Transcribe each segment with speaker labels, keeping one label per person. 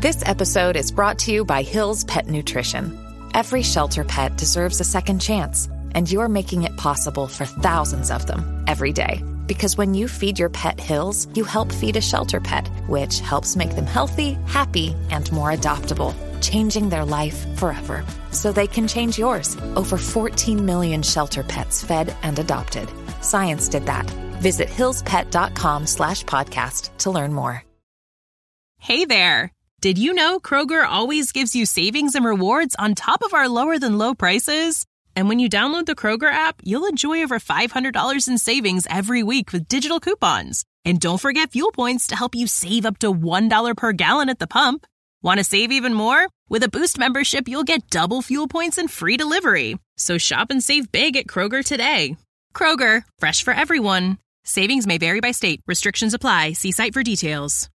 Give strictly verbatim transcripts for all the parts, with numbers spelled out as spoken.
Speaker 1: This episode is brought to you by Hill's Pet Nutrition. Every shelter pet deserves a second chance, and you're making it possible for thousands of them every day. Because when you feed your pet Hill's, you help feed a shelter pet, which helps make them healthy, happy, and more adoptable, changing their life forever. So they can change yours. Over fourteen million shelter pets fed and adopted. Science did that. Visit hillspet.com slash podcast to learn more.
Speaker 2: Hey there. Did you know Kroger always gives you savings and rewards on top of our lower than low prices? And when you download the Kroger app, you'll enjoy over five hundred dollars in savings every week with digital coupons. And don't forget fuel points to help you save up to one dollar per gallon at the pump. Want to save even more? With a Boost membership, you'll get double fuel points and free delivery. So shop and save big at Kroger today. Kroger, fresh for everyone. Savings may vary by state. Restrictions apply. See site for details.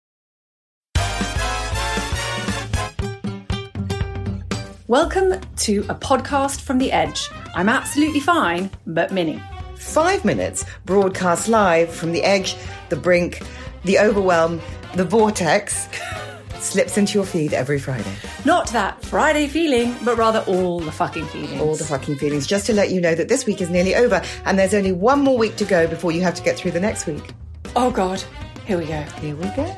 Speaker 3: Welcome to a podcast from The Edge. I'm absolutely fine, but Minnie.
Speaker 4: Five minutes broadcast live from the edge, the brink, the overwhelm, the vortex slips into your feed every Friday.
Speaker 3: Not that Friday feeling, but rather all the fucking feelings.
Speaker 4: All the fucking feelings. Just to let you know that this week is nearly over and there's only one more week to go before you have to get through the next week.
Speaker 3: Oh God, here we go.
Speaker 4: Here we go.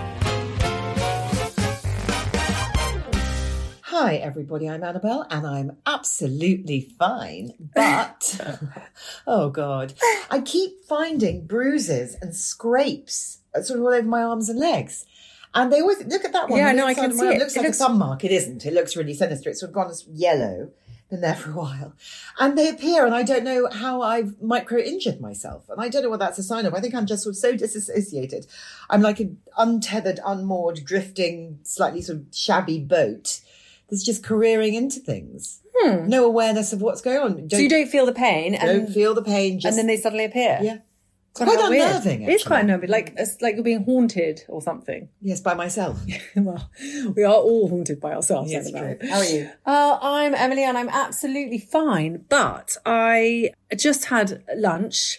Speaker 4: Hi everybody, I'm Annabelle and I'm absolutely fine, but, oh God, I keep finding bruises and scrapes sort of all over my arms and legs. And they always, look at that one.
Speaker 3: Yeah, no, I can see it.
Speaker 4: It looks
Speaker 3: it
Speaker 4: like
Speaker 3: looks...
Speaker 4: a thumb mark. It isn't. It looks really sinister. It's sort of gone as yellow, been there for a while. And they appear and I don't know how I've micro-injured myself. And I don't know what that's a sign of. I think I'm just sort of so disassociated. I'm like an untethered, unmoored, drifting, slightly sort of shabby boat that's just careering into things.
Speaker 3: Hmm.
Speaker 4: No awareness of what's going on. Don't,
Speaker 3: so you don't feel the pain.
Speaker 4: Don't
Speaker 3: and,
Speaker 4: feel the pain. Just,
Speaker 3: and then they suddenly appear.
Speaker 4: Yeah. It's
Speaker 3: quite
Speaker 4: quite unnerving, actually.
Speaker 3: It is quite unnerving. Like, it's like you're being haunted or something.
Speaker 4: Yes, by myself.
Speaker 3: Well, we are all haunted by ourselves.
Speaker 4: Yes, true. How are you?
Speaker 3: Uh, I'm Emily and I'm absolutely fine. But I just had lunch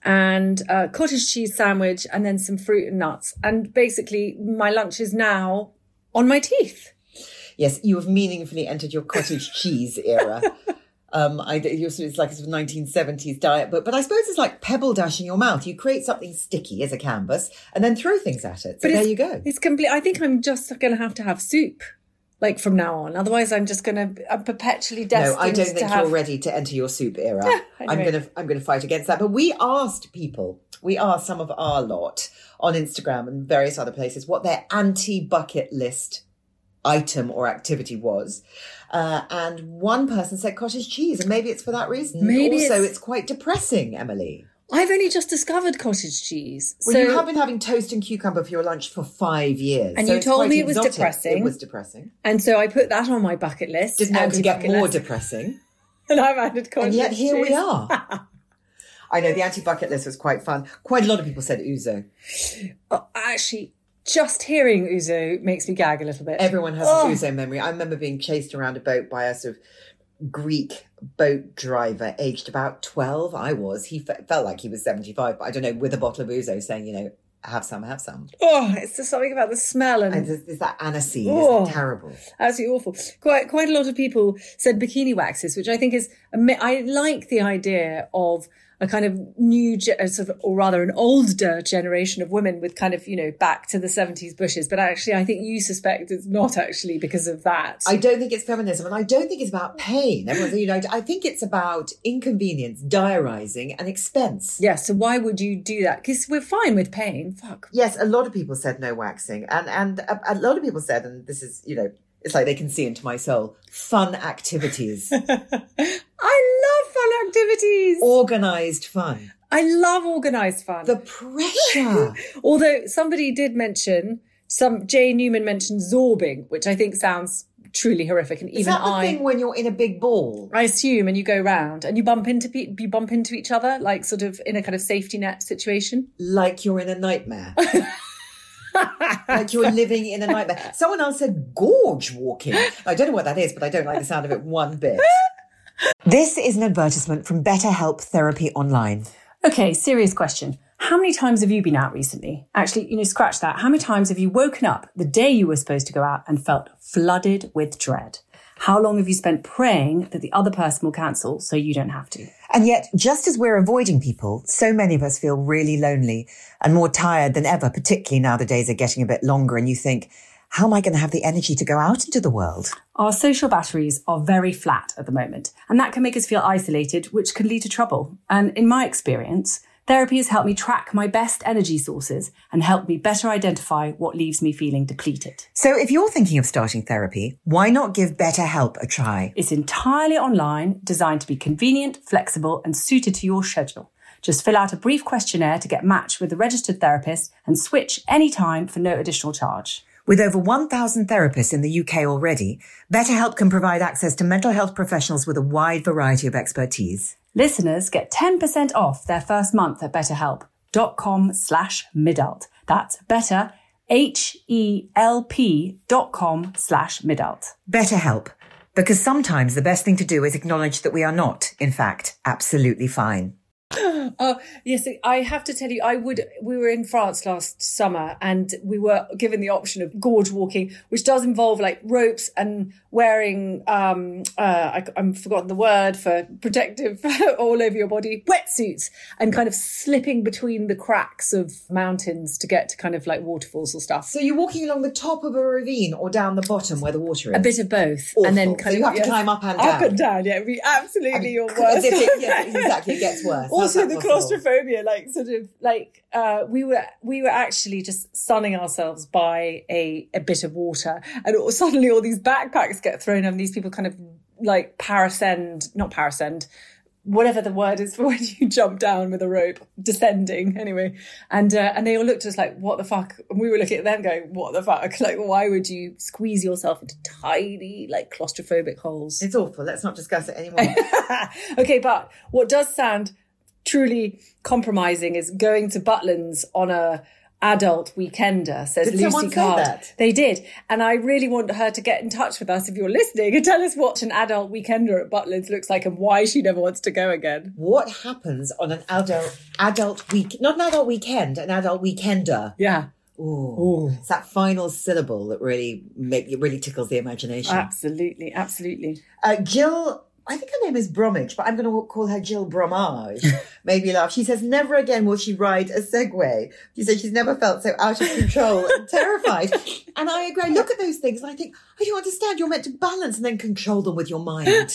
Speaker 3: and a cottage cheese sandwich and then some fruit and nuts. And basically my lunch is now on my teeth.
Speaker 4: Yes, you have meaningfully entered your cottage cheese era. Um, I, you're sort of, it's like a sort of nineteen seventies diet book, but I suppose it's like pebble dash in your mouth. You create something sticky as a canvas and then throw things at it. So
Speaker 3: but
Speaker 4: there you go.
Speaker 3: It's complete. I think I'm just going to have to have soup, like from now on. Otherwise, I'm just going to. I'm perpetually destined.
Speaker 4: No, I don't think
Speaker 3: to have...
Speaker 4: you're ready to enter your soup era.
Speaker 3: anyway.
Speaker 4: I'm going to. I'm going to fight against that. But we asked people. We asked some of our lot on Instagram and various other places what their anti-bucket list item or activity was, uh, and one person said cottage cheese, and maybe it's for that reason.
Speaker 3: Maybe
Speaker 4: also
Speaker 3: it's...
Speaker 4: it's quite depressing, Emily.
Speaker 3: I've only just discovered cottage cheese.
Speaker 4: Well,
Speaker 3: so...
Speaker 4: you have been having toast and cucumber for your lunch for five years,
Speaker 3: and
Speaker 4: so
Speaker 3: you
Speaker 4: it's
Speaker 3: told
Speaker 4: quite
Speaker 3: me it was
Speaker 4: exotic.
Speaker 3: depressing.
Speaker 4: It was depressing,
Speaker 3: and so I put that on my bucket list.
Speaker 4: Didn't know it could get more
Speaker 3: list.
Speaker 4: depressing,
Speaker 3: and I've added cottage
Speaker 4: and yet
Speaker 3: cheese.
Speaker 4: here we are. I know the anti-bucket list was quite fun. Quite a lot of people said ouzo.
Speaker 3: Oh, actually. Just hearing ouzo makes me gag a little bit.
Speaker 4: Everyone has
Speaker 3: oh.
Speaker 4: an ouzo memory. I remember being chased around a boat by a sort of Greek boat driver aged about twelve. I was. He fe- felt like he was seventy-five, but I don't know, with a bottle of ouzo saying, you know, have some, have some.
Speaker 3: Oh, it's just something about the smell. And,
Speaker 4: and there's, there's that aniseed.
Speaker 3: Oh,
Speaker 4: it's terrible.
Speaker 3: Absolutely awful. Quite, quite a lot of people said bikini waxes, which I think is, I like the idea of a kind of new, sort of, or rather an older generation of women with kind of, you know, back to the seventies bushes. But actually, I think you suspect it's not actually because of that.
Speaker 4: I don't think it's feminism, and I don't think it's about pain. Everyone's, you know, I think it's about inconvenience, diarising, and expense.
Speaker 3: Yes. So why would you do that? Because we're fine with pain. Fuck.
Speaker 4: Yes, a lot of people said no waxing, and and a, a lot of people said, and this is, you know, it's like they can see into my soul, fun activities.
Speaker 3: I love fun activities.
Speaker 4: Organised fun.
Speaker 3: I love organised fun.
Speaker 4: The pressure.
Speaker 3: Although somebody did mention, some Jay Newman mentioned zorbing, which I think sounds truly horrific. And even
Speaker 4: Is that the
Speaker 3: I,
Speaker 4: thing when you're in a big ball?
Speaker 3: I assume, and you go round and you bump into pe- you bump into each other, like sort of in a kind of safety net situation.
Speaker 4: Like you're in a nightmare. Like you're living in a nightmare. Someone else said gorge walking. I don't know what that is, but I don't like the sound of it one bit. This is an advertisement from BetterHelp Therapy Online.
Speaker 3: Okay, serious question. How many times have you been out recently? Actually, you know, scratch that. How many times have you woken up the day you were supposed to go out and felt flooded with dread? How long have you spent praying that the other person will cancel so you don't have to?
Speaker 4: And yet, just as we're avoiding people, so many of us feel really lonely and more tired than ever, particularly now the days are getting a bit longer and you think, how am I going to have the energy to go out into the world?
Speaker 3: Our social batteries are very flat at the moment, and that can make us feel isolated, which can lead to trouble. And in my experience, therapy has helped me track my best energy sources and helped me better identify what leaves me feeling depleted.
Speaker 4: So if you're thinking of starting therapy, why not give BetterHelp a try?
Speaker 3: It's entirely online, designed to be convenient, flexible, and suited to your schedule. Just fill out a brief questionnaire to get matched with a registered therapist and switch anytime for no additional charge.
Speaker 4: With over one thousand therapists in the U K already, BetterHelp can provide access to mental health professionals with a wide variety of expertise.
Speaker 3: Listeners get ten percent off their first month at betterhelp.com slash midult. That's better, H-E-L-P dot com slash midult.
Speaker 4: BetterHelp, because sometimes the best thing to do is acknowledge that we are not, in fact, absolutely fine.
Speaker 3: Oh, yes, I have to tell you, I would, we were in France last summer and we were given the option of gorge walking, which does involve like ropes and wearing, um, uh, I, I've forgotten the word for protective all over your body, wetsuits, and kind of slipping between the cracks of mountains to get to kind of like waterfalls or stuff.
Speaker 4: So you're walking along the top of a ravine or down the bottom where the water is?
Speaker 3: A bit of both.
Speaker 4: Awful.
Speaker 3: And then kind
Speaker 4: so
Speaker 3: of,
Speaker 4: you have to
Speaker 3: yes,
Speaker 4: climb up and down.
Speaker 3: Up and down, yeah, it'd be absolutely
Speaker 4: I mean,
Speaker 3: your
Speaker 4: as
Speaker 3: worst.
Speaker 4: if it, yeah, exactly, it gets worse.
Speaker 3: Also the
Speaker 4: possible?
Speaker 3: claustrophobia, like sort of like uh, we were we were actually just sunning ourselves by a, a bit of water, and it, suddenly all these backpacks get thrown and these people kind of like parascend, not parascend, whatever the word is for when you jump down with a rope, descending anyway. And uh, and they all looked at us like, what the fuck? And we were looking at them going, what the fuck? Like, why would you squeeze yourself into tiny, like claustrophobic holes?
Speaker 4: It's awful. Let's not discuss it anymore.
Speaker 3: Okay, but what does sound truly compromising is going to Butlins on a adult weekender, says
Speaker 4: Did
Speaker 3: Lucy
Speaker 4: someone say
Speaker 3: Card.
Speaker 4: that?
Speaker 3: They did. And I really want her to get in touch with us if you're listening and tell us what an adult weekender at Butlins looks like and why she never wants to go again.
Speaker 4: What happens on an adult adult week, not an adult weekend, an adult weekender?
Speaker 3: Yeah.
Speaker 4: Ooh, it's that final syllable that really make it really tickles the imagination.
Speaker 3: Absolutely, absolutely.
Speaker 4: Uh, Jill, I think her name is Bromwich, but I'm going to call her Jill Bromage. Made me laugh. She says, never again will she ride a Segway. She says she's never felt so out of control and terrified. And I agree. I look at those things and I think, I don't understand. You're meant to balance and then control them with your mind.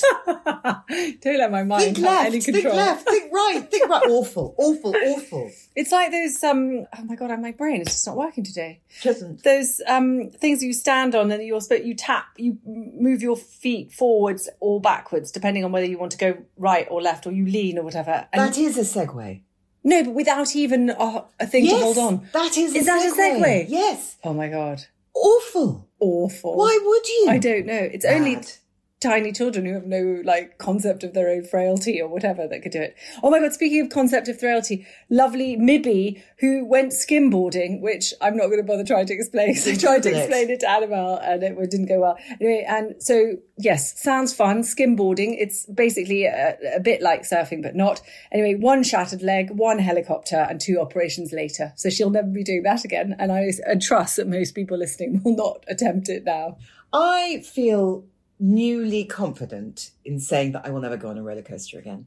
Speaker 3: Don't let my mind
Speaker 4: Think
Speaker 3: have
Speaker 4: left,
Speaker 3: any
Speaker 4: think
Speaker 3: control.
Speaker 4: left, think right, think right. Awful, awful, awful.
Speaker 3: It's like those, um, oh my God, my brain is just not working today.
Speaker 4: Shouldn't.
Speaker 3: Those um, things you stand on and you're supposed, you tap, you move your feet forwards or backwards, depending on whether you want to go right or left, or you lean or whatever. And
Speaker 4: That is a Segway.
Speaker 3: no, but without even a, a thing
Speaker 4: Yes,
Speaker 3: to hold on.
Speaker 4: that is a
Speaker 3: Is that a
Speaker 4: Segway.
Speaker 3: Segway?
Speaker 4: Yes.
Speaker 3: Oh my God.
Speaker 4: Awful.
Speaker 3: Awful.
Speaker 4: Why would you?
Speaker 3: I don't know. It's only
Speaker 4: Bad.
Speaker 3: tiny children who have no like concept of their own frailty or whatever that could do it. Oh my God, speaking of concept of frailty, lovely Mibby who went skimboarding, which I'm not going to bother trying to explain. So I tried to explain it to Annabelle and it didn't go well. Anyway, and so yes, sounds fun. Skimboarding. It's basically a, a bit like surfing, but not. Anyway, one shattered leg, one helicopter and two operations later. So she'll never be doing that again. And I, I trust that most people listening will not attempt it now.
Speaker 4: I feel newly confident in saying that I will never go on a roller coaster again.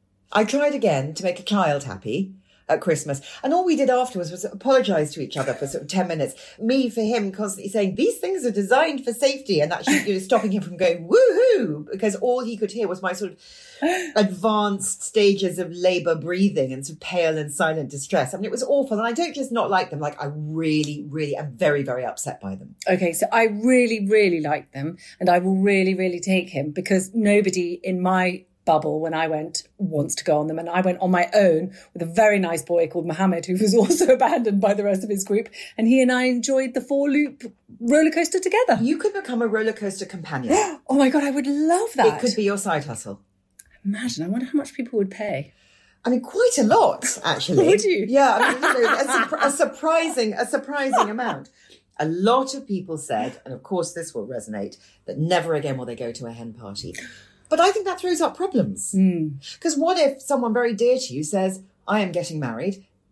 Speaker 4: I tried again to make a child happy at Christmas, and all we did afterwards was apologise to each other for sort of ten minutes. Me for him constantly saying these things are designed for safety, and actually you know, stopping him from going woohoo, because all he could hear was my sort of advanced stages of labour breathing and sort of pale and silent distress. I mean, it was awful, and I don't just not like them. Like I really, really am very, very upset by them.
Speaker 3: Okay, so I really, really like them, and I will really, really take him because nobody in my bubble when I went wants to go on them, and I went on my own with a very nice boy called Mohammed who was also abandoned by the rest of his group, and he and I enjoyed the four loop roller coaster together.
Speaker 4: You could become a roller coaster companion.
Speaker 3: Oh my God, I would love that.
Speaker 4: It could be your side hustle.
Speaker 3: Imagine, I wonder how much people would pay.
Speaker 4: I mean, quite a lot, actually.
Speaker 3: Would you?
Speaker 4: Yeah, I mean, you know, a, surpri- a surprising, a surprising amount. A lot of people said, and of course this will resonate, that never again will they go to a hen party. But I think that throws up problems. Because mm. what if someone very dear to you says, I am getting married,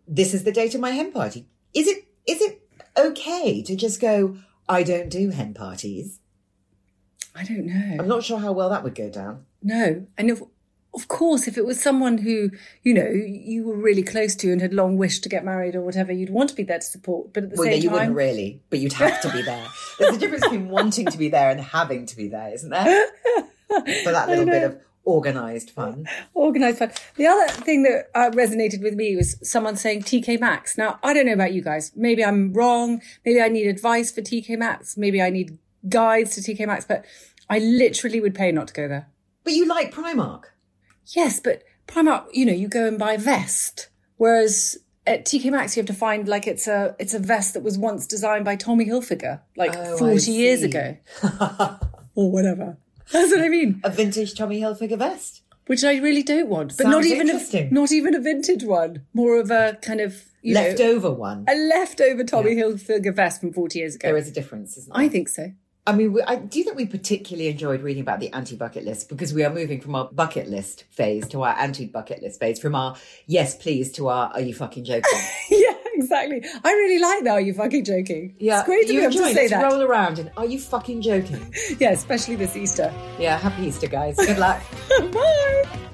Speaker 4: this is the date of my hen party. Is it is it okay to just go, I don't do hen parties?
Speaker 3: I don't know.
Speaker 4: I'm not sure how well that would go down.
Speaker 3: No. And if, of course, if it was someone who, you know, you were really close to and had long wished to get married or whatever, you'd want to be there to support. But at the
Speaker 4: well,
Speaker 3: same
Speaker 4: yeah, you
Speaker 3: time...
Speaker 4: wouldn't really, but you'd have to be there. There's a difference between wanting to be there and having to be there, isn't there? For that little bit of organised fun.
Speaker 3: Organised fun. The other thing that uh, resonated with me was someone saying T K Maxx. Now, I don't know about you guys. Maybe I'm wrong. Maybe I need advice for T K Maxx. Maybe I need guides to T K Maxx. But I literally would pay not to go there.
Speaker 4: But you like Primark.
Speaker 3: Yes, but Primark, you know, you go and buy a vest. Whereas at T K Maxx, you have to find like it's a it's a vest that was once designed by Tommy Hilfiger, like
Speaker 4: oh,
Speaker 3: forty years ago. Or whatever. That's what I mean.
Speaker 4: A vintage Tommy Hilfiger vest.
Speaker 3: Which I really don't want. But
Speaker 4: Sounds
Speaker 3: not even
Speaker 4: interesting.
Speaker 3: a, not even a vintage one. More of a kind of, you
Speaker 4: leftover
Speaker 3: know,
Speaker 4: one.
Speaker 3: A leftover Tommy
Speaker 4: yeah.
Speaker 3: Hilfiger vest from forty years ago.
Speaker 4: There is a difference, isn't there?
Speaker 3: I think so.
Speaker 4: I mean, we, I, do you think we particularly enjoyed reading about the anti-bucket list? Because we are moving from our bucket list phase to our anti-bucket list phase, from our yes, please to our are you fucking joking?
Speaker 3: Yeah, exactly. I really like that. Are you fucking joking?
Speaker 4: Yeah,
Speaker 3: it's great to
Speaker 4: you
Speaker 3: be able to say
Speaker 4: Let's
Speaker 3: that.
Speaker 4: roll around and are you fucking joking?
Speaker 3: Yeah, especially this Easter.
Speaker 4: Yeah, happy Easter, guys. Good luck.
Speaker 3: Bye.